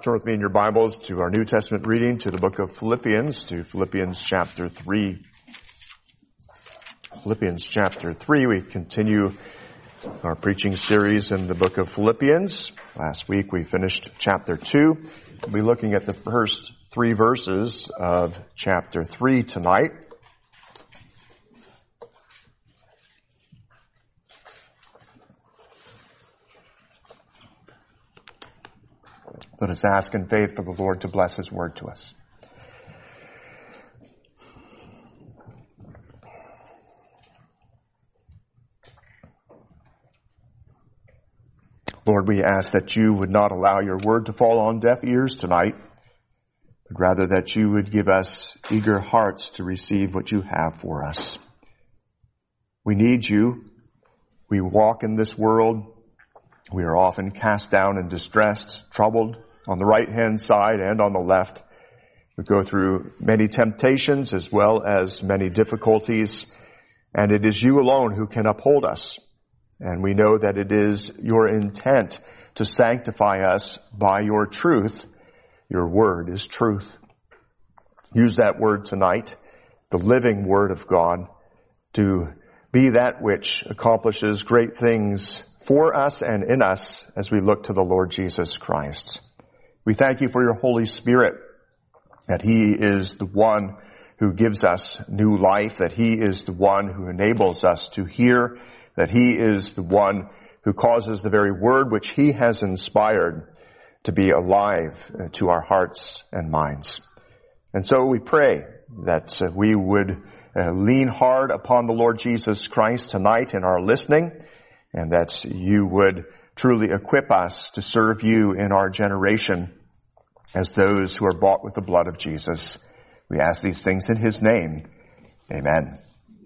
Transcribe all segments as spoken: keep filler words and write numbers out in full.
turn with me in your Bibles to our New Testament reading, to the book of Philippians, to Philippians chapter three. Philippians chapter three, we continue our preaching series in the book of Philippians. Last week we finished chapter two. We'll be looking at the first three verses of chapter three tonight. Let us ask in faith for the Lord to bless His word to us. Lord, we ask that you would not allow your word to fall on deaf ears tonight, but rather that you would give us eager hearts to receive what you have for us. We need you. We walk in this world. We are often cast down and distressed, troubled on the right-hand side and on the left. We go through many temptations as well as many difficulties, and it is you alone who can uphold us. And we know that it is your intent to sanctify us by your truth. Your word is truth. Use that word tonight, the living word of God, to be that which accomplishes great things for us and in us as we look to the Lord Jesus Christ. We thank you for your Holy Spirit, that He is the one who gives us new life, that He is the one who enables us to hear, that He is the one who causes the very word which He has inspired to be alive to our hearts and minds. And so we pray that we would lean hard upon the Lord Jesus Christ tonight in our listening, and that you would truly equip us to serve you in our generation as those who are bought with the blood of Jesus. We ask these things in His name. Amen.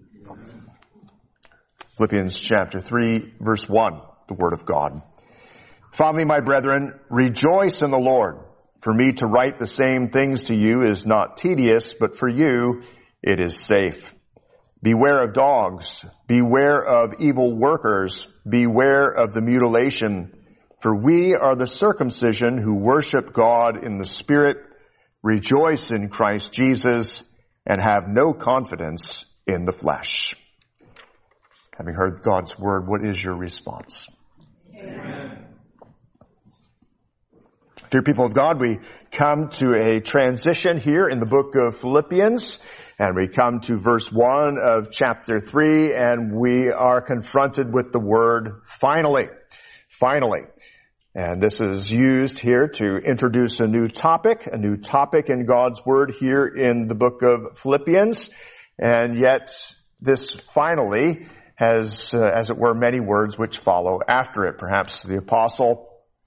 Philippians chapter three, verse one, the Word of God. Finally, my brethren, rejoice in the Lord. For me to write the same things to you is not tedious, but for you it is safe. Beware of dogs. Beware of evil workers. Beware of the mutilation. For we are the circumcision who worship God in the Spirit, rejoice in Christ Jesus, and have no confidence in the flesh. Having heard God's word, what is your response? Amen. Dear people of God, we come to a transition here in the book of Philippians, and we come to verse one of chapter three, and we are confronted with the word finally. Finally. And this is used here to introduce a new topic, a new topic in God's word here in the book of Philippians. And yet this finally has, uh, as it were, many words which follow after it. Perhaps the apostle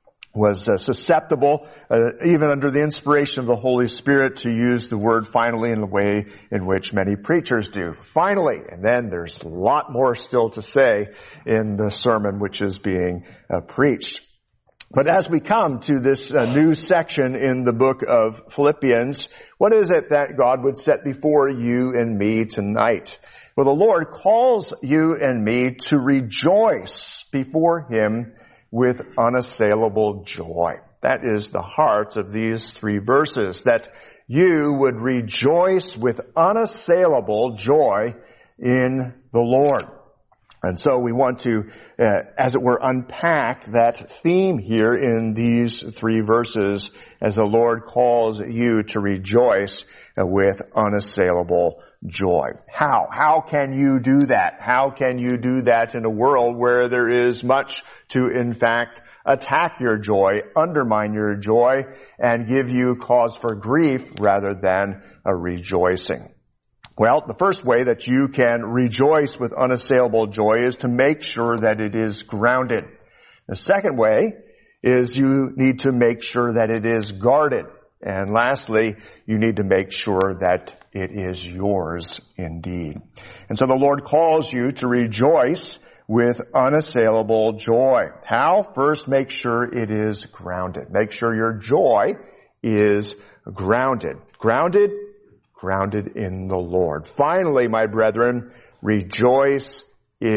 was uh, susceptible, uh, even under the inspiration of the Holy Spirit, to use the word finally in the way in which many preachers do. Finally. And then there's a lot more still to say in the sermon which is being uh, preached. But as we come to this uh, new section in the book of Philippians, what is it that God would set before you and me tonight? Well, the Lord calls you and me to rejoice before Him with unassailable joy. That is the heart of these three verses, that you would rejoice with unassailable joy in the Lord. And so we want to, uh, as it were, unpack that theme here in these three verses as the Lord calls you to rejoice uh, with unassailable joy. How? How can you do that? How can you do that in a world where there is much to, in fact, attack your joy, undermine your joy, and give you cause for grief rather than a rejoicing? Well, the first way that you can rejoice with unassailable joy is to make sure that it is grounded. The second way is you need to make sure that it is guarded. And lastly, you need to make sure that it is yours indeed. And so the Lord calls you to rejoice with unassailable joy. How? First, make sure it is grounded. Make sure your joy is grounded. Grounded? Grounded in the Lord. Finally, my brethren, rejoice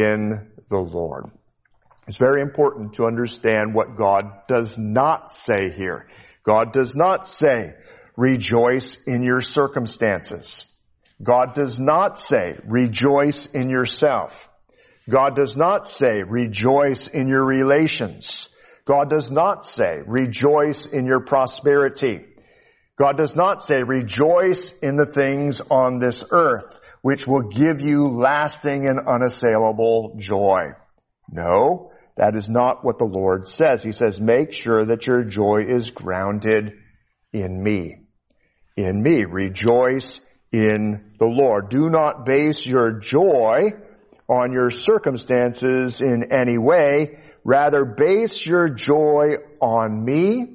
in the Lord. It's very important to understand what God does not say here. God does not say, rejoice in your circumstances. God does not say, rejoice in yourself. God does not say, rejoice in your relations. God does not say, rejoice in your prosperity. God does not say, rejoice in the things on this earth, which will give you lasting and unassailable joy. No, that is not what the Lord says. He says, make sure that your joy is grounded in me. In me. Rejoice in the Lord. Do not base your joy on your circumstances in any way. Rather, base your joy on me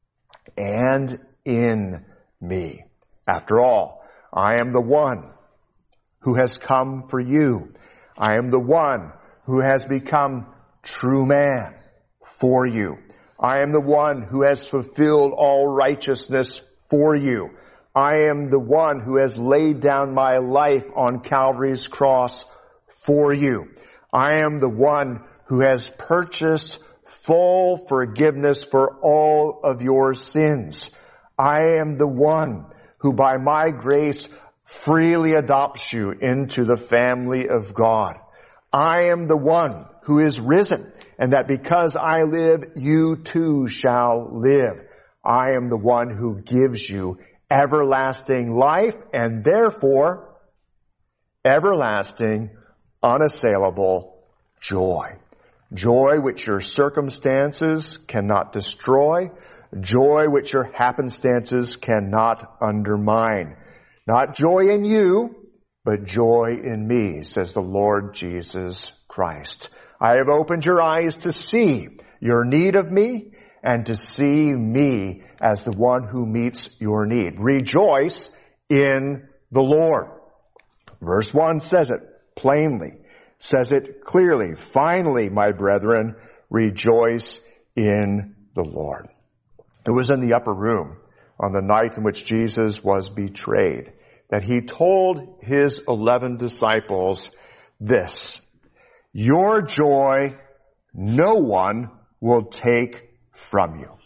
and in me. After all, I am the one who has come for you. I am the one who has become true man for you. I am the one who has fulfilled all righteousness for you. I am the one who has laid down my life on Calvary's cross for you. I am the one who has purchased full forgiveness for all of your sins. I am the one who by my grace freely adopts you into the family of God. I am the one who is risen, and that because I live, you too shall live. I am the one who gives you everlasting life, and therefore everlasting, unassailable joy. Joy which your circumstances cannot destroy. Joy which your happenstances cannot undermine. Not joy in you, but joy in me, says the Lord Jesus Christ. I have opened your eyes to see your need of me and to see me as the one who meets your need. Rejoice in the Lord. Verse one says it plainly, says it clearly. Finally, my brethren, rejoice in the Lord. It was in the upper room on the night in which Jesus was betrayed that he told his eleven disciples this: your joy no one will take from you.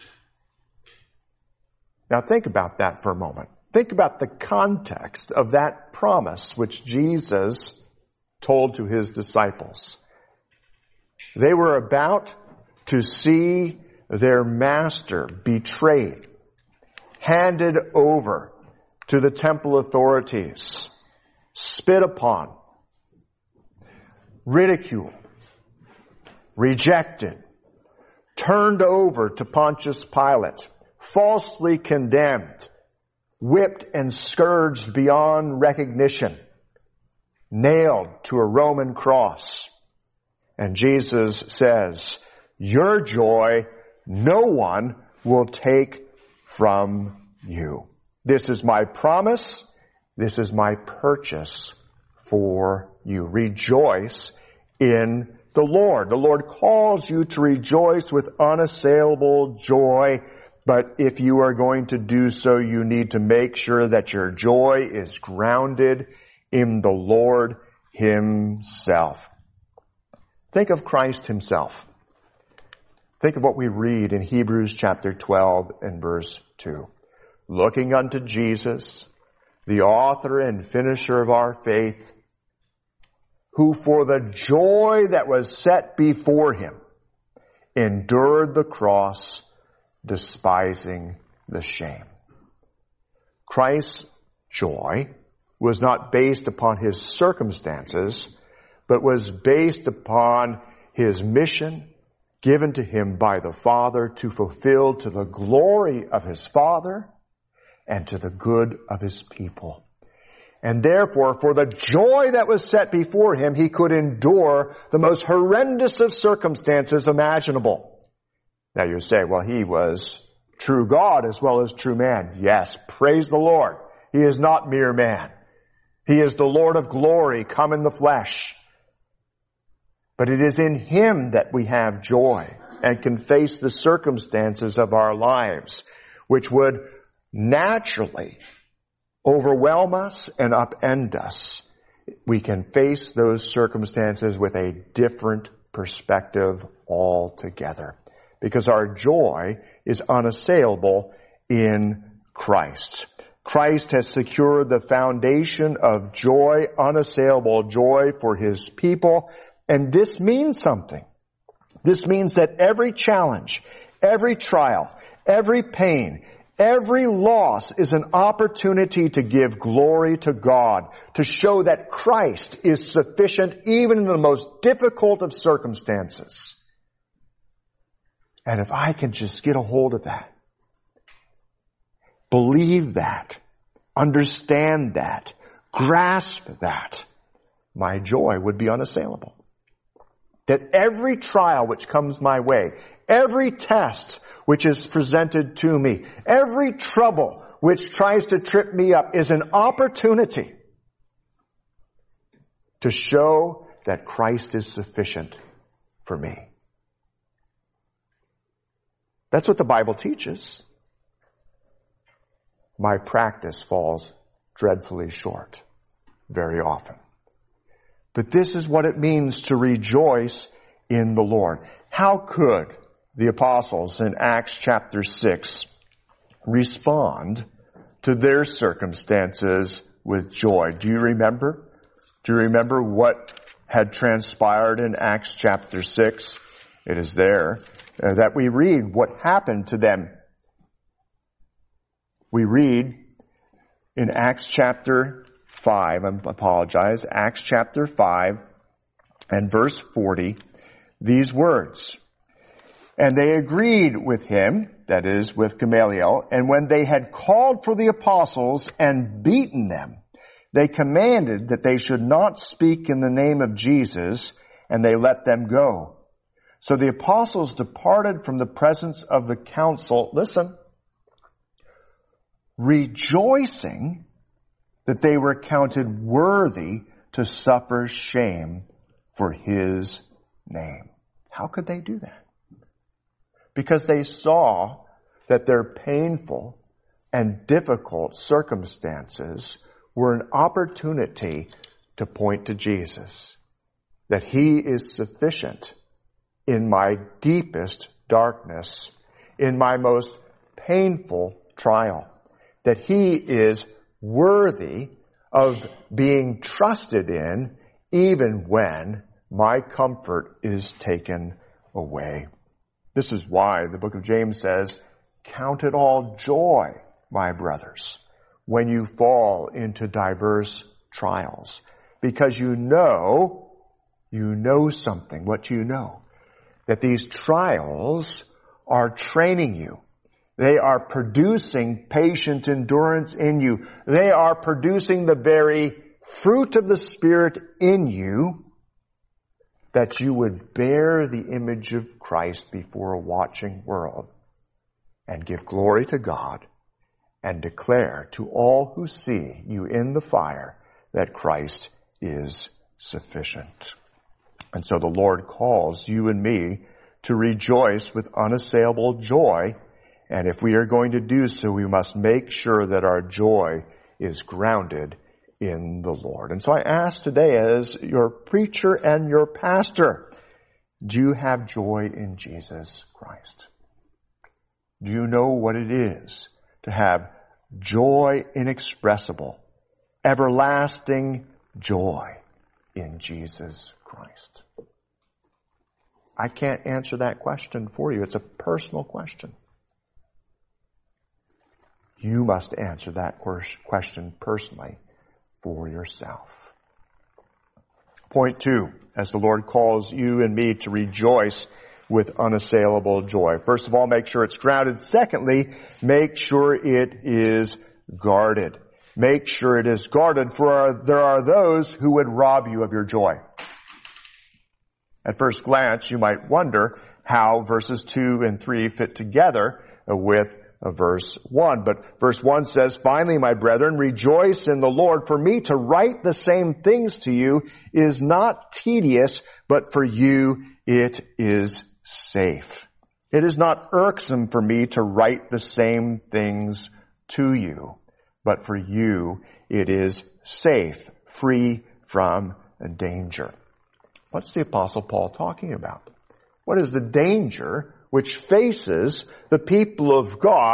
Now think about that for a moment. Think about the context of that promise which Jesus told to his disciples. They were about to see their master betrayed, handed over to the temple authorities, spit upon, ridiculed, rejected, turned over to Pontius Pilate, falsely condemned, whipped and scourged beyond recognition, nailed to a Roman cross. And Jesus says, your joy no one will take from you. This is my promise. This is my purchase for you. Rejoice in the Lord. The Lord calls you to rejoice with unassailable joy. But if you are going to do so, you need to make sure that your joy is grounded in the Lord himself. Think of Christ himself. Think of what we read in Hebrews chapter twelve and verse two. Looking unto Jesus, the author and finisher of our faith, who for the joy that was set before him endured the cross, despising the shame. Christ's joy was not based upon his circumstances, but was based upon his mission given to him by the Father to fulfill to the glory of his Father and to the good of his people. And therefore, for the joy that was set before him, he could endure the most horrendous of circumstances imaginable. Now you say, well, he was true God as well as true man. Yes, praise the Lord. He is not mere man. He is the Lord of glory come in the flesh. But it is in him that we have joy and can face the circumstances of our lives, which would naturally overwhelm us and upend us. We can face those circumstances with a different perspective altogether, because our joy is unassailable in Christ. Christ has secured the foundation of joy, unassailable joy for His people. And this means something. This means that every challenge, every trial, every pain, every loss is an opportunity to give glory to God, to show that Christ is sufficient even in the most difficult of circumstances. And if I can just get a hold of that, believe that, understand that, grasp that, my joy would be unassailable. That every trial which comes my way, every test which is presented to me, every trouble which tries to trip me up is an opportunity to show that Christ is sufficient for me. That's what the Bible teaches. My practice falls dreadfully short very often. But this is what it means to rejoice in the Lord. How could the apostles in Acts chapter six respond to their circumstances with joy? Do you remember? Do you remember what had transpired in Acts chapter six? It is there uh, that we read what happened to them. We read in Acts chapter five, I apologize, Acts chapter five and verse forty, these words. And they agreed with him, that is, with Gamaliel, and when they had called for the apostles and beaten them, they commanded that they should not speak in the name of Jesus, and they let them go. So the apostles departed from the presence of the council, listen, rejoicing that they were counted worthy to suffer shame for His name. How could they do that? Because they saw that their painful and difficult circumstances were an opportunity to point to Jesus. That He is sufficient in my deepest darkness, in my most painful trial. That He is worthy of being trusted in even when my comfort is taken away. This is why the book of James says, count it all joy, my brothers, when you fall into diverse trials. Because you know, you know something. What do you know? That these trials are training you. They are producing patient endurance in you. They are producing the very fruit of the Spirit in you, that you would bear the image of Christ before a watching world and give glory to God and declare to all who see you in the fire that Christ is sufficient. And so the Lord calls you and me to rejoice with unassailable joy. And if we are going to do so, we must make sure that our joy is grounded in the Lord. And so I ask today, as your preacher and your pastor, do you have joy in Jesus Christ? Do you know what it is to have joy inexpressible, everlasting joy in Jesus Christ? I can't answer that question for you. It's a personal question. You must answer that question personally for yourself. Point two, as the Lord calls you and me to rejoice with unassailable joy. First of all, make sure it's grounded. Secondly, make sure it is guarded. Make sure it is guarded, for there are those who would rob you of your joy. At first glance, you might wonder how verses two and three fit together with verse one. But verse one says, finally, my brethren, rejoice in the Lord. For me to write the same things to you is not tedious, but for you it is safe. It is not irksome for me to write the same things to you, but for you it is safe, free from danger. What's the Apostle Paul talking about? What is the danger which faces the people of God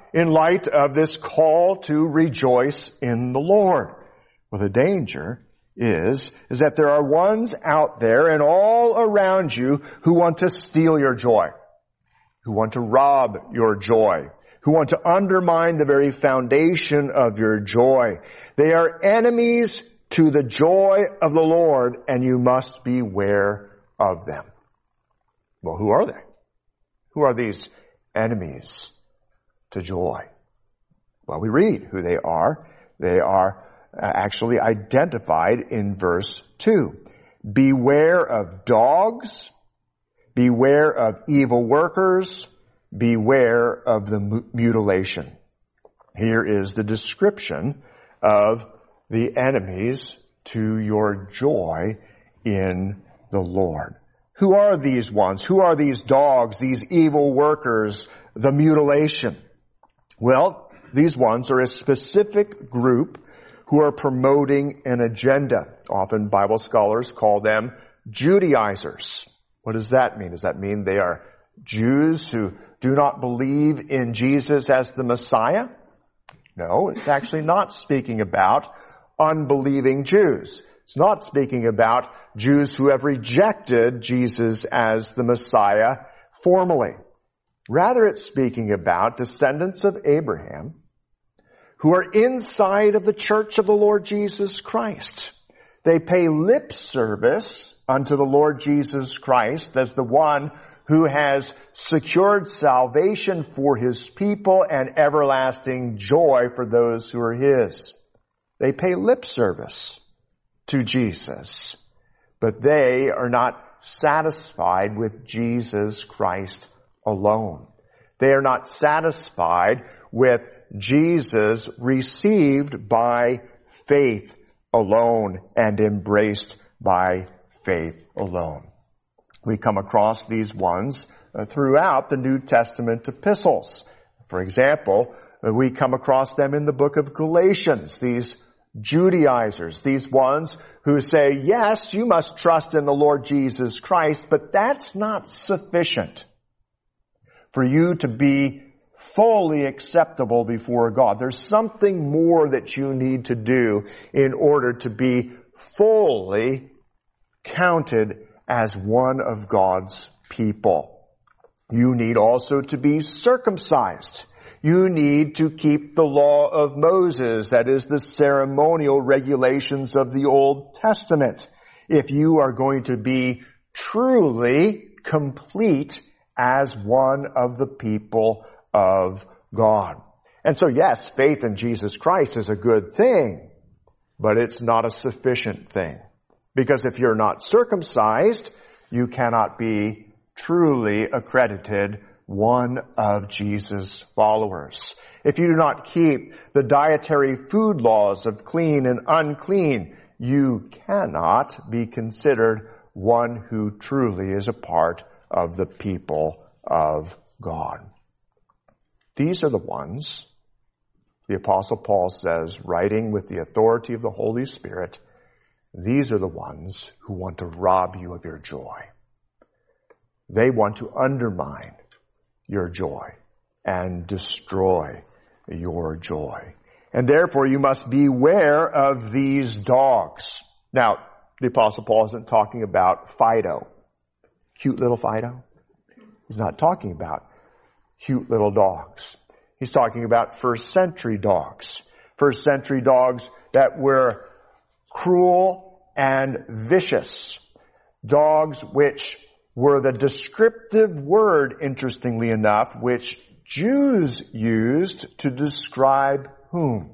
in light of this call to rejoice in the Lord? Well, the danger is, is that there are ones out there and all around you who want to steal your joy, who want to rob your joy, who want to undermine the very foundation of your joy. They are enemies to the joy of the Lord, and you must beware of them. Well, who are they? Who are these enemies to joy? Well, we read who they are. They are actually identified in verse two. Beware of dogs, beware of evil workers, beware of the mutilation. Here is the description of the enemies to your joy in the Lord. Who are these ones? Who are these dogs, these evil workers, the mutilation? Well, these ones are a specific group who are promoting an agenda. Often Bible scholars call them Judaizers. What does that mean? Does that mean they are Jews who do not believe in Jesus as the Messiah? No, it's actually not speaking about unbelieving Jews. It's not speaking about Jews who have rejected Jesus as the Messiah formally. Rather, it's speaking about descendants of Abraham who are inside of the church of the Lord Jesus Christ. They pay lip service unto the Lord Jesus Christ as the one who has secured salvation for his people and everlasting joy for those who are his. They pay lip service to Jesus, but they are not satisfied with Jesus Christ alone. They are not satisfied with Jesus received by faith alone and embraced by faith alone. We come across these ones uh, throughout the New Testament epistles. For example, uh, we come across them in the book of Galatians, these Judaizers, these ones who say, yes, you must trust in the Lord Jesus Christ, but that's not sufficient for you to be fully acceptable before God. There's something more that you need to do in order to be fully counted as one of God's people. You need also to be circumcised. You need to keep the law of Moses, that is the ceremonial regulations of the Old Testament, if you are going to be truly complete as one of the people of God. And so yes, faith in Jesus Christ is a good thing, but it's not a sufficient thing. Because if you're not circumcised, you cannot be truly accredited one of Jesus' followers. If you do not keep the dietary food laws of clean and unclean, you cannot be considered one who truly is a part of the people of God. These are the ones, the Apostle Paul says, writing with the authority of the Holy Spirit, these are the ones who want to rob you of your joy. They want to undermine your joy and destroy your joy. And therefore you must beware of these dogs. Now, the Apostle Paul isn't talking about Fido, cute little Fido. He's not talking about cute little dogs. He's talking about first century dogs. First century dogs that were cruel and vicious. Dogs which were the descriptive word, interestingly enough, which Jews used to describe whom?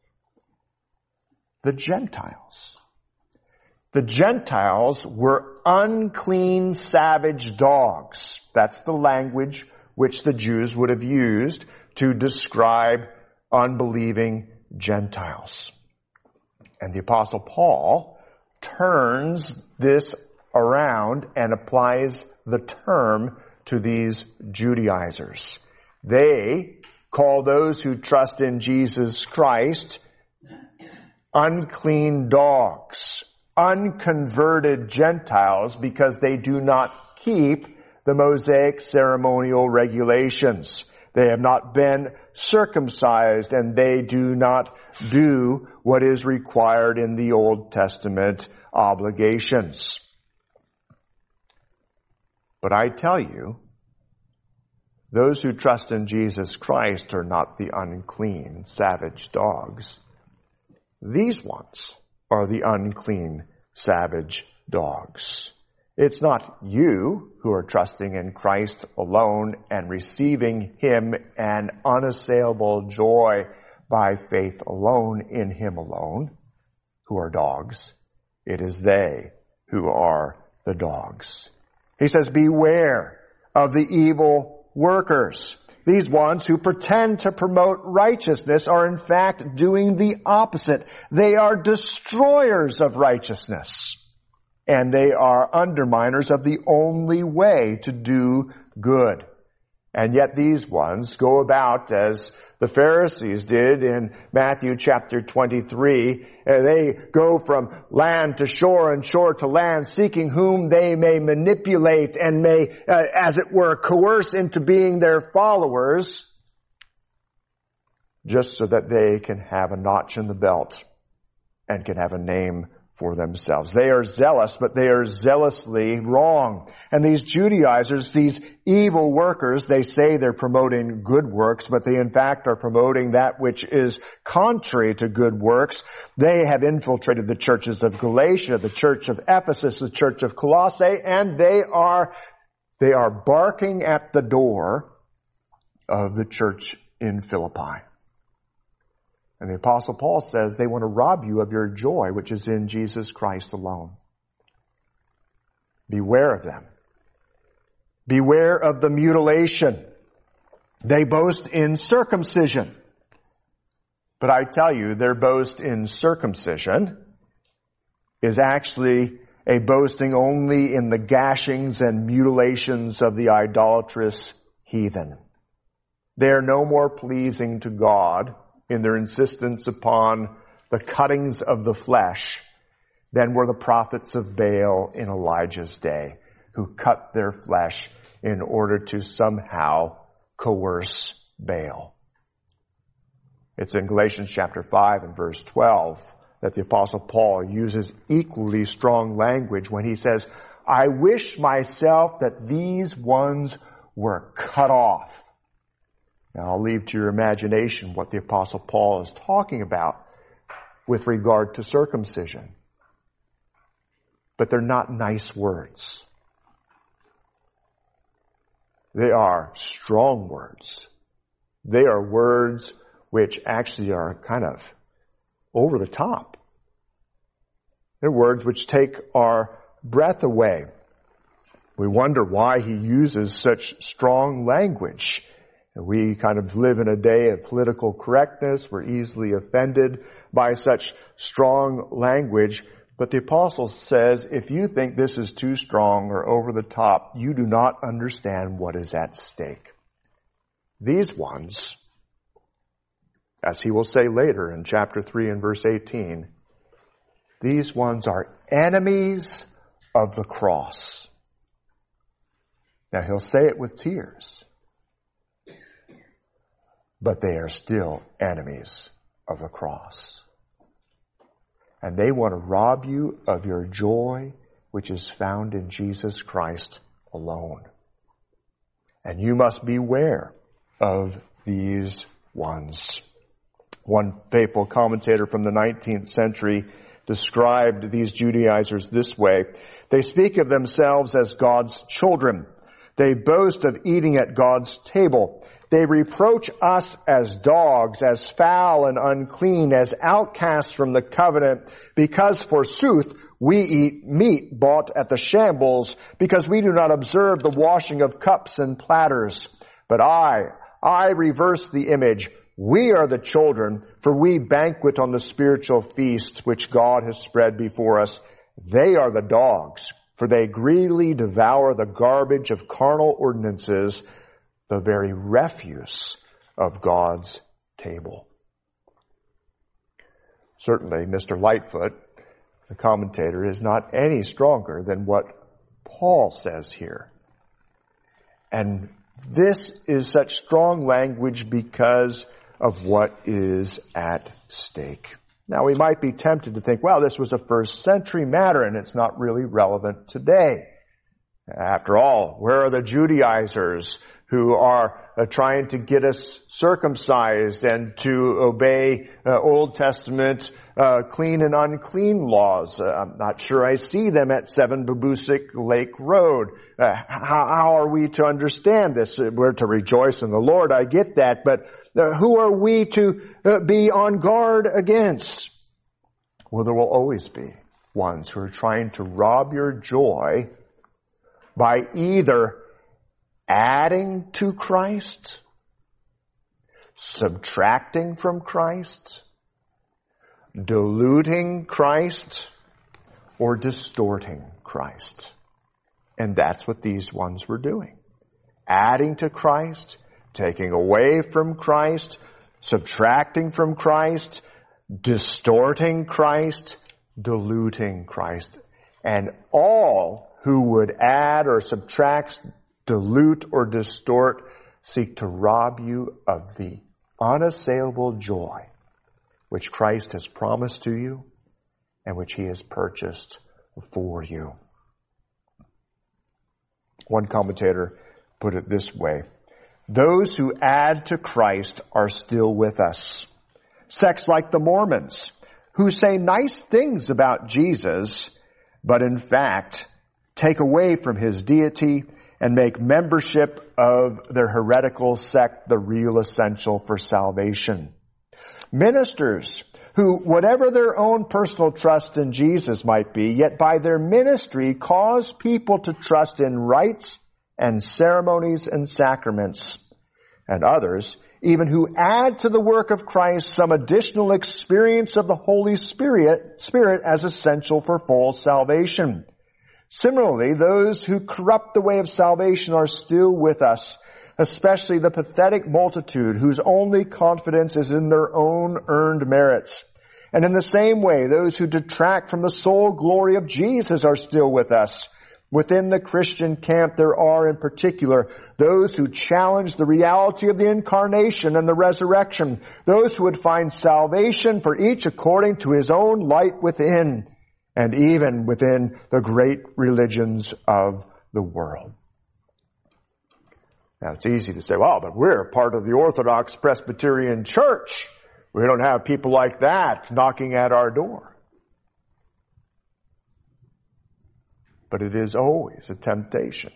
The Gentiles. The Gentiles were unclean, savage dogs. That's the language which the Jews would have used to describe unbelieving Gentiles. And the Apostle Paul turns this around and applies the term to these Judaizers. They call those who trust in Jesus Christ unclean dogs, unconverted Gentiles, because they do not keep the Mosaic ceremonial regulations. They have not been circumcised, and they do not do what is required in the Old Testament obligations. But I tell you, those who trust in Jesus Christ are not the unclean, savage dogs. These ones are the unclean, savage dogs. It's not you who are trusting in Christ alone and receiving Him an unassailable joy by faith alone in Him alone who are dogs. It is they who are the dogs. He says, beware of the evil workers. These ones who pretend to promote righteousness are in fact doing the opposite. They are destroyers of righteousness. And they are underminers of the only way to do good. And yet these ones go about as the Pharisees did in Matthew chapter twenty-three. They go from land to shore and shore to land, seeking whom they may manipulate and may, uh, as it were, coerce into being their followers, just so that they can have a notch in the belt and can have a name for themselves. They are zealous, but they are zealously wrong. And these Judaizers, these evil workers, they say they're promoting good works, but they in fact are promoting that which is contrary to good works. They have infiltrated the churches of Galatia, the church of Ephesus, the church of Colossae, and they are, they are barking at the door of the church in Philippi. And the Apostle Paul says they want to rob you of your joy, which is in Jesus Christ alone. Beware of them. Beware of the mutilation. They boast in circumcision. But I tell you, their boast in circumcision is actually a boasting only in the gashings and mutilations of the idolatrous heathen. They are no more pleasing to God in their insistence upon the cuttings of the flesh than were the prophets of Baal in Elijah's day, who cut their flesh in order to somehow coerce Baal. It's in Galatians chapter five and verse twelve that the Apostle Paul uses equally strong language when he says, I wish myself that these ones were cut off. Now, I'll leave to your imagination what the Apostle Paul is talking about with regard to circumcision. But they're not nice words. They are strong words. They are words which actually are kind of over the top. They're words which take our breath away. We wonder why he uses such strong language. We kind of live in a day of political correctness. We're easily offended by such strong language. But the apostle says, if you think this is too strong or over the top, you do not understand what is at stake. These ones, as he will say later in chapter three and verse eighteen, these ones are enemies of the cross. Now he'll say it with tears. But they are still enemies of the cross. And they want to rob you of your joy, which is found in Jesus Christ alone. And you must beware of these ones. One faithful commentator from the nineteenth century described these Judaizers this way. They speak of themselves as God's children. They boast of eating at God's table. They reproach us as dogs, as foul and unclean, as outcasts from the covenant, because forsooth we eat meat bought at the shambles, because we do not observe the washing of cups and platters. But I, I reverse the image. We are the children, for we banquet on the spiritual feast which God has spread before us. They are the dogs, for they greedily devour the garbage of carnal ordinances, the very refuse of God's table. Certainly, Mister Lightfoot, the commentator, is not any stronger than what Paul says here. And This is such strong language because of what is at stake. Now, we might be tempted to think, well, this was a first century matter and it's not really relevant today. After all, where are the Judaizers who are uh, trying to get us circumcised and to obey uh, Old Testament uh, clean and unclean laws? Uh, I'm not sure I see them at seven Babusick Lake Road. Uh, how, how are we to understand this? We're to rejoice in the Lord, I get that, but uh, who are we to uh, be on guard against? Well, there will always be ones who are trying to rob your joy by either adding to Christ, subtracting from Christ, diluting Christ, or distorting Christ. And that's what these ones were doing. Adding to Christ, taking away from Christ, subtracting from Christ, distorting Christ, diluting Christ. And all who would add or subtract, dilute or distort seek to rob you of the unassailable joy which Christ has promised to you and which he has purchased for you. One commentator put it this way: those who add to Christ are still with us. Sects like the Mormons, who say nice things about Jesus, but in fact take away from his deity and make membership of their heretical sect the real essential for salvation. Ministers who, whatever their own personal trust in Jesus might be, yet by their ministry cause people to trust in rites and ceremonies and sacraments. And others, even who add to the work of Christ some additional experience of the Holy Spirit, Spirit as essential for full salvation. Similarly, those who corrupt the way of salvation are still with us, especially the pathetic multitude whose only confidence is in their own earned merits. And in the same way, those who detract from the sole glory of Jesus are still with us. Within the Christian camp, there are in particular those who challenge the reality of the incarnation and the resurrection, those who would find salvation for each according to his own light within, and even within the great religions of the world. Now, it's easy to say, well, but we're part of the Orthodox Presbyterian Church. We don't have people like that knocking at our door. But it is always a temptation,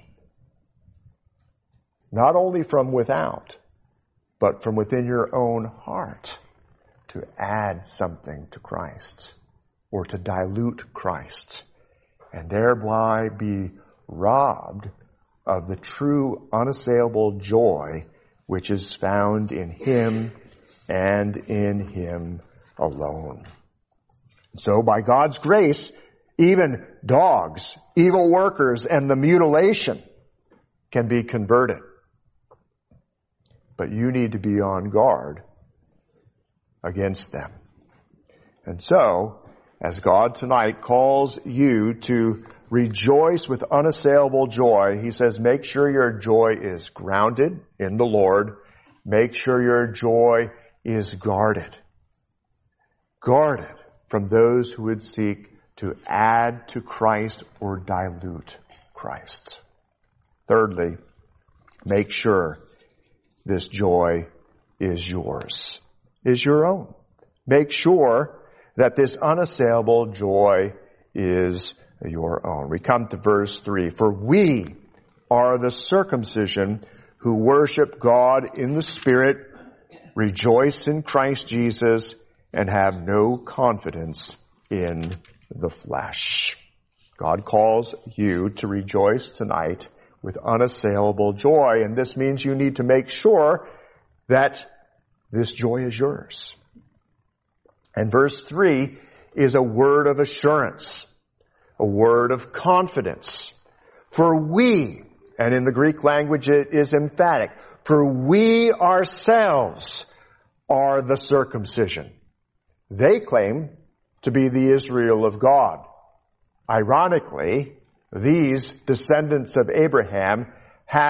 not only from without, but from within your own heart, to add something to Christ or to dilute Christ and thereby be robbed of the true unassailable joy which is found in him and in him alone. So by God's grace, even dogs, evil workers, and the mutilation can be converted. But you need to be on guard against them. And so, as God tonight calls you to rejoice with unassailable joy, he says, make sure your joy is grounded in the Lord. Make sure your joy is guarded. Guarded from those who would seek to add to Christ or dilute Christ. Thirdly, make sure this joy is yours, is your own. Make sure that this unassailable joy is your own. We come to verse three. For we are the circumcision who worship God in the Spirit, rejoice in Christ Jesus, and have no confidence in the flesh. God calls you to rejoice tonight with unassailable joy, and this means you need to make sure that this joy is yours. And verse three is a word of assurance, a word of confidence. For we, and in the Greek language it is emphatic, for we ourselves are the circumcision. They claim to be the Israel of God. Ironically, these descendants of Abraham have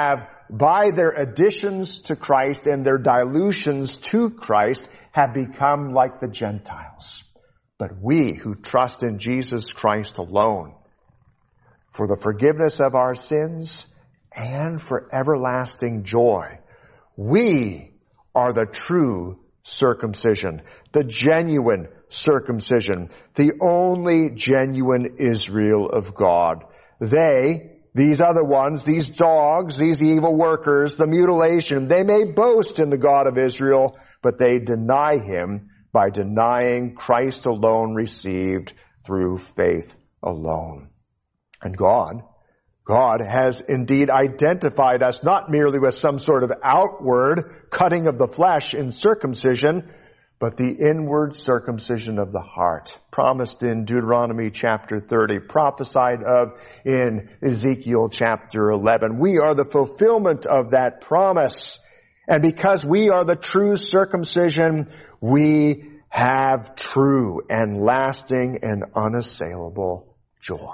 by their additions to Christ and their dilutions to Christ, have become like the Gentiles. But we who trust in Jesus Christ alone, for the forgiveness of our sins and for everlasting joy, we are the true circumcision, the genuine circumcision, the only genuine Israel of God. They, these other ones, these dogs, these evil workers, the mutilation, they may boast in the God of Israel, but they deny him by denying Christ alone received through faith alone. And God, God has indeed identified us not merely with some sort of outward cutting of the flesh in circumcision, but the inward circumcision of the heart, promised in Deuteronomy chapter thirty, prophesied of in Ezekiel chapter eleven. We are the fulfillment of that promise. And because we are the true circumcision, we have true and lasting and unassailable joy.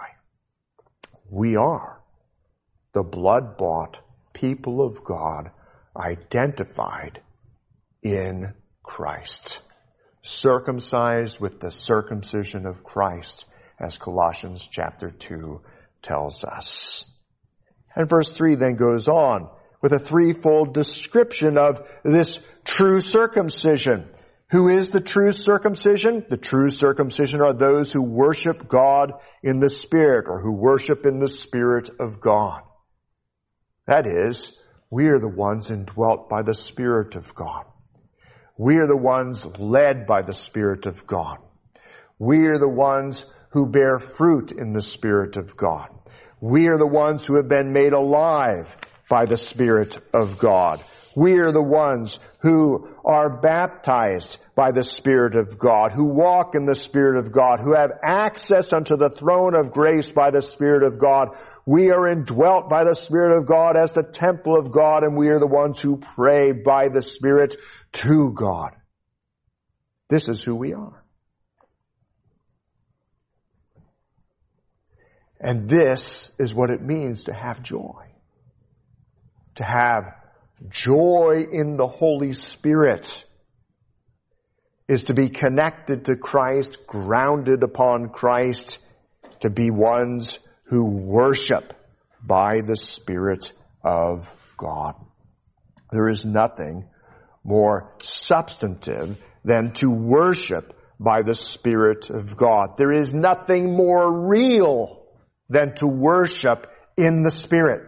We are the blood-bought people of God, identified in Christ, circumcised with the circumcision of Christ, as Colossians chapter two tells us. And verse three then goes on with a threefold description of this true circumcision. Who is the true circumcision? The true circumcision are those who worship God in the Spirit, or who worship in the Spirit of God. That is, we are the ones indwelt by the Spirit of God. We are the ones led by the Spirit of God. We are the ones who bear fruit in the Spirit of God. We are the ones who have been made alive by the Spirit of God. We are the ones who are baptized by the Spirit of God, who walk in the Spirit of God, who have access unto the throne of grace by the Spirit of God. We are indwelt by the Spirit of God as the temple of God, and we are the ones who pray by the Spirit to God. This is who we are. And this is what it means to have joy. To have joy in the Holy Spirit is to be connected to Christ, grounded upon Christ, to be ones who worship by the Spirit of God. There is nothing more substantive than to worship by the Spirit of God. There is nothing more real than to worship in the Spirit.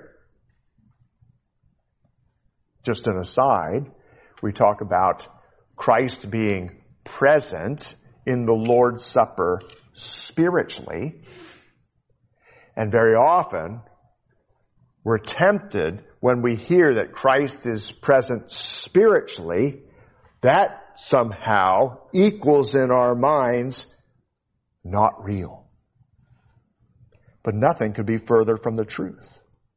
Just an aside, we talk about Christ being present in the Lord's Supper spiritually. And very often, we're tempted when we hear that Christ is present spiritually, that somehow equals in our minds not real. But nothing could be further from the truth.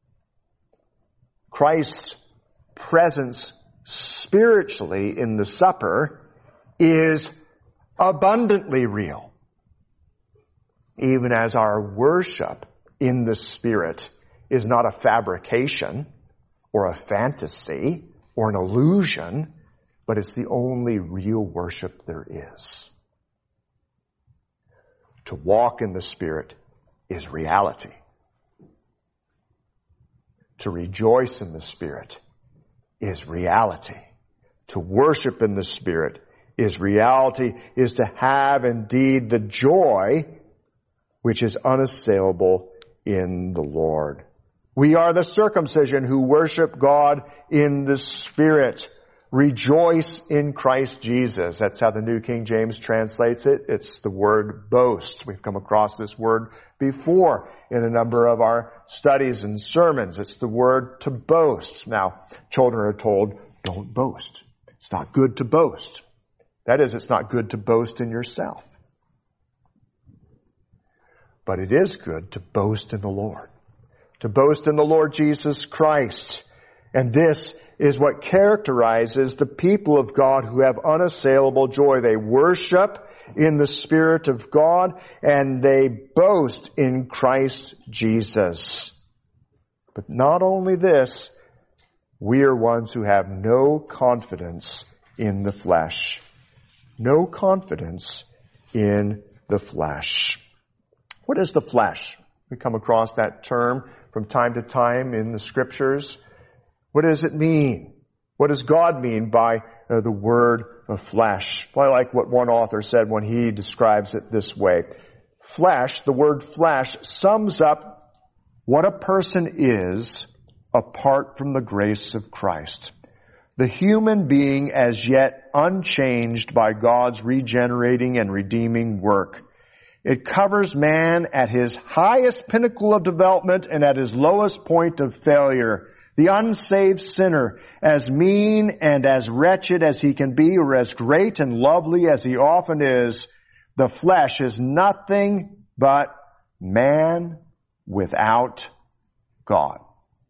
Christ's presence spiritually in the supper is abundantly real. Even as our worship in the Spirit is not a fabrication or a fantasy or an illusion, but it's the only real worship there is. To walk in the Spirit is reality. To rejoice in the Spirit is reality. To worship in the Spirit is reality, is to have indeed the joy which is unassailable in the Lord. We are the circumcision who worship God in the Spirit. Rejoice in Christ Jesus. That's how the New King James translates it. It's the word boast. We've come across this word before in a number of our studies and sermons. It's the word to boast. Now, children are told, don't boast. It's not good to boast. That is, it's not good to boast in yourself. But it is good to boast in the Lord. To boast in the Lord Jesus Christ. And this is what characterizes the people of God who have unassailable joy. They worship in the Spirit of God and they boast in Christ Jesus. But not only this, we are ones who have no confidence in the flesh. No confidence in the flesh. What is the flesh? We come across that term from time to time in the scriptures. What does it mean? What does God mean by uh, the word of flesh? Well, I like what one author said when he describes it this way. Flesh, the word flesh, sums up what a person is apart from the grace of Christ. The human being as yet unchanged by God's regenerating and redeeming work. It covers man at his highest pinnacle of development and at his lowest point of failure. The unsaved sinner, as mean and as wretched as he can be, or as great and lovely as he often is, the flesh is nothing but man without God.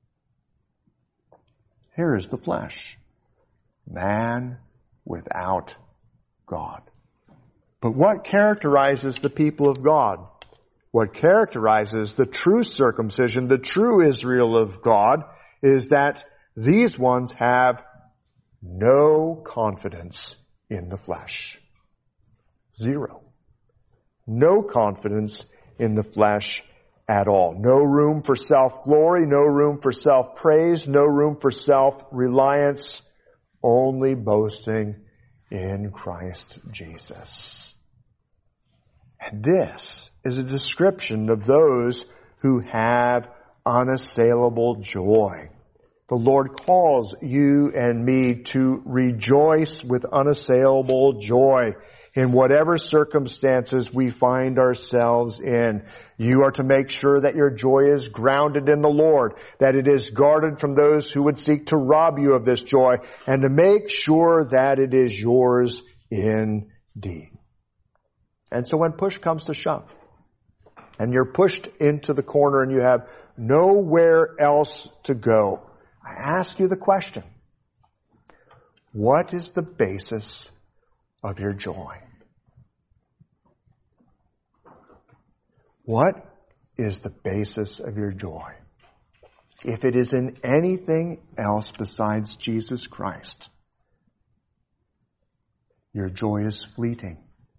Here is the flesh. Man without God. But what characterizes the people of God? What characterizes the true circumcision, the true Israel of God, is that these ones have no confidence in the flesh. Zero. No confidence in the flesh at all. No room for self-glory, no room for self-praise, no room for self-reliance, only boasting in Christ Jesus. And this is a description of those who have unassailable joy. The Lord calls you and me to rejoice with unassailable joy in whatever circumstances we find ourselves in. You are to make sure that your joy is grounded in the Lord, that it is guarded from those who would seek to rob you of this joy, and to make sure that it is yours indeed. And so when push comes to shove, and you're pushed into the corner and you have nowhere else to go, I ask you the question, what is the basis of your joy? What is the basis of your joy? If it is in anything else besides Jesus Christ, your joy is fleeting,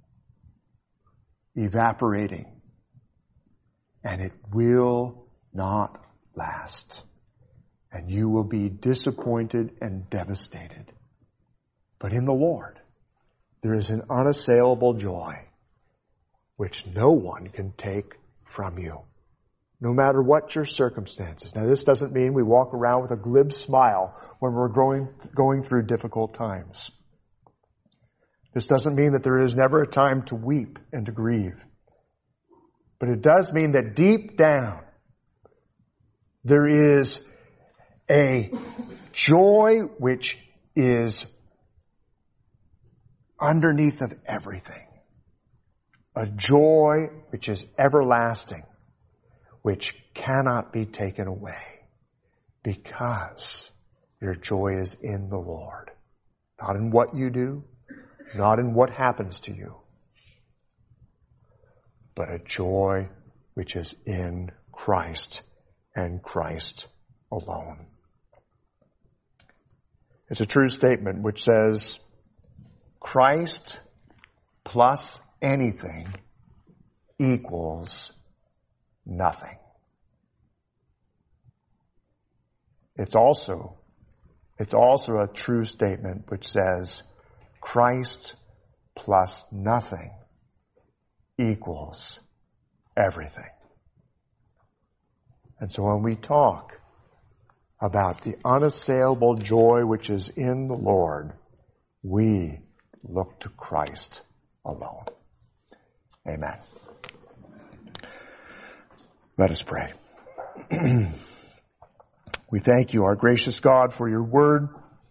evaporating, and it will not last. And you will be disappointed and devastated. But in the Lord, there is an unassailable joy which no one can take from you, no matter what your circumstances. Now, this doesn't mean we walk around with a glib smile when we're going, going through difficult times. This doesn't mean that there is never a time to weep and to grieve. But it does mean that deep down, there is a joy which is underneath of everything. A joy which is everlasting, which cannot be taken away, because your joy is in the Lord. Not in what you do, not in what happens to you, but a joy which is in Christ and Christ alone. It's a true statement which says, Christ plus anything equals nothing. It's also, it's also a true statement which says, Christ plus nothing equals everything. And so when we talk about the unassailable joy which is in the Lord, we look to Christ alone. Amen. Let us pray. We thank you, our gracious God, for your word.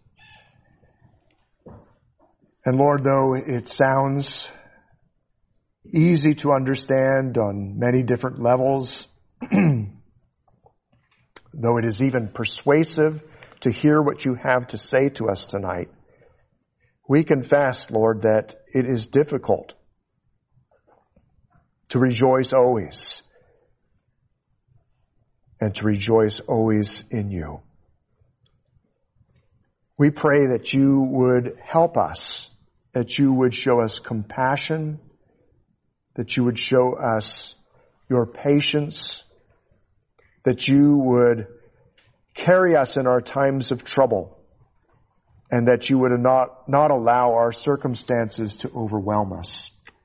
And Lord, though it sounds easy to understand on many different levels, though it is even persuasive to hear what you have to say to us tonight, we confess, Lord, that it is difficult to rejoice always, and to rejoice always in you. We pray that you would help us, that you would show us compassion, that you would show us your patience, that you would carry us in our times of trouble, and that you would not, not allow our circumstances to overwhelm us.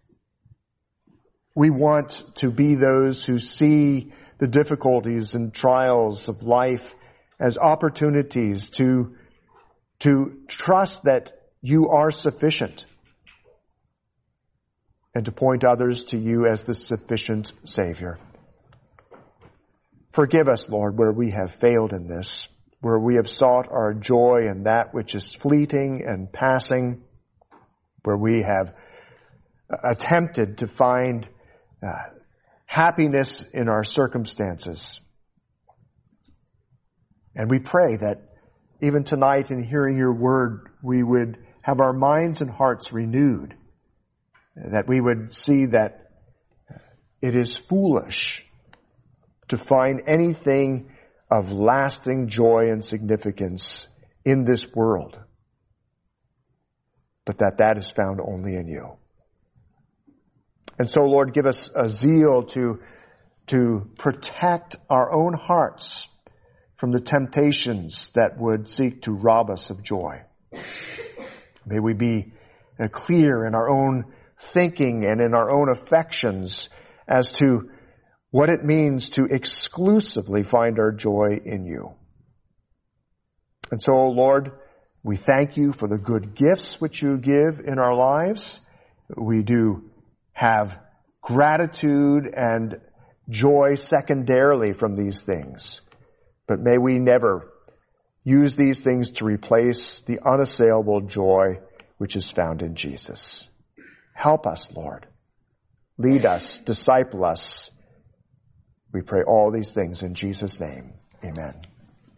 We want to be those who see the difficulties and trials of life as opportunities to, to trust that you are sufficient, and to point others to you as the sufficient Savior. Forgive us, Lord, where we have failed in this, where we have sought our joy in that which is fleeting and passing, where we have attempted to find uh, happiness in our circumstances. And we pray that even tonight in hearing your word, we would have our minds and hearts renewed, that we would see that it is foolish to find anything of lasting joy and significance in this world, but that that is found only in you. And so, Lord, give us a zeal to, to protect our own hearts from the temptations that would seek to rob us of joy. May we be uh, clear in our own thinking and in our own affections as to what it means to exclusively find our joy in you. And so, O Lord, we thank you for the good gifts which you give in our lives. We do have gratitude and joy secondarily from these things. But may we never use these things to replace the unassailable joy which is found in Jesus. Help us, Lord. Lead us, disciple us. We pray all these things in Jesus' name. Amen.